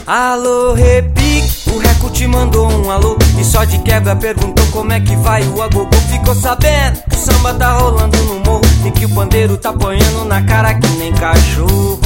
Alô, repique, o Reco te mandou um alô e só de quebra perguntou como é que vai o agogô. Ficou sabendo que o samba tá rolando no morro e que o pandeiro tá apanhando na cara que nem cachorro.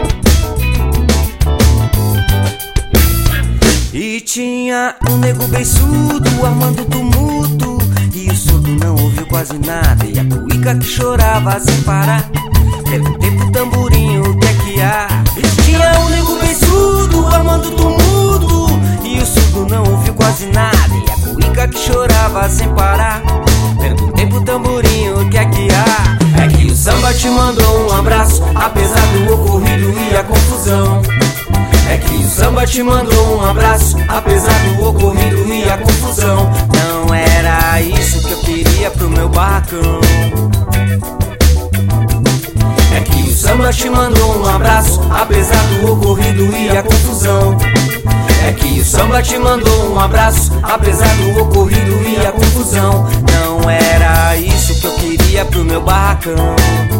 E tinha um nego beiçudo armando tumulto e o surdo não ouviu quase nada e a cuíca que chorava sem parar. Perguntei pro tamborinho o que é que há. Tinha um nego beiçudo armando tumulto e o surdo não ouviu quase nada e a cuíca que chorava sem parar. Perguntei pro tamborinho o que é que há. É que o samba te mandou um abraço apesar do ocorrido e a confusão. É que o samba te mandou um abraço apesar do ocorrido e a confusão. Não era isso que eu queria pro meu barracão. É que o samba te mandou um abraço apesar do ocorrido e a confusão. É que o samba te mandou um abraço apesar do ocorrido e a confusão. Não era isso que eu queria pro meu barracão.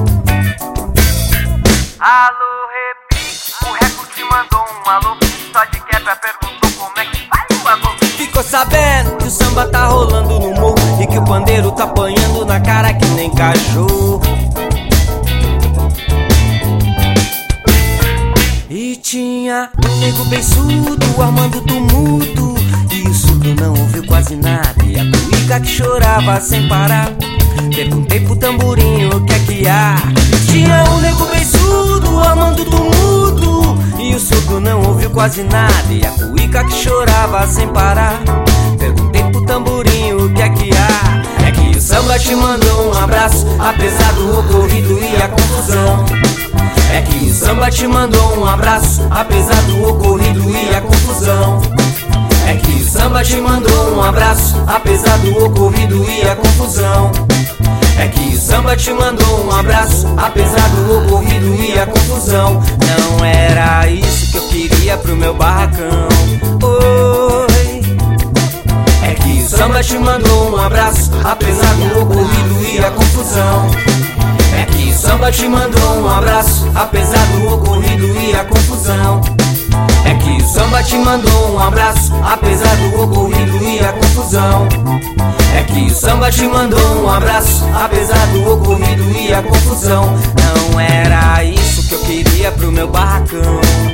Alô, repique, o Reco te mandou um alô, só de quebra perguntou como é que vai o agogô. Ficou sabendo que o samba tá rolando no morro e que o pandeiro tá apanhando na cara que nem cachorro. E tinha um nego beiçudo armando tumulto e o surdo não ouviu quase nada e a cuíca que chorava sem parar. Perguntei pro tamborinho o que é que há. Tinha um nego beiçudo armando tumulto e o surdo não ouviu quase nada e a cuíca que chorava sem parar. Perguntei pro tamborinho o que é que há. É que o samba te mandou um abraço apesar do ocorrido e a confusão. É que o samba te mandou um abraço apesar do ocorrido e a confusão. É que o samba te mandou um abraço apesar do ocorrido e a confusão. É que o samba te mandou um abraço apesar do ocorrido e a confusão. Não era isso que eu queria pro meu barracão. Oi. É que o samba te mandou um abraço apesar do ocorrido e a confusão. É que o samba te mandou um abraço apesar do ocorrido e a confusão. É que o samba te mandou um abraço apesar do ocorrido e a confusão. É que o samba te mandou um abraço apesar do ocorrido e a confusão. Não era isso que eu queria pro meu barracão.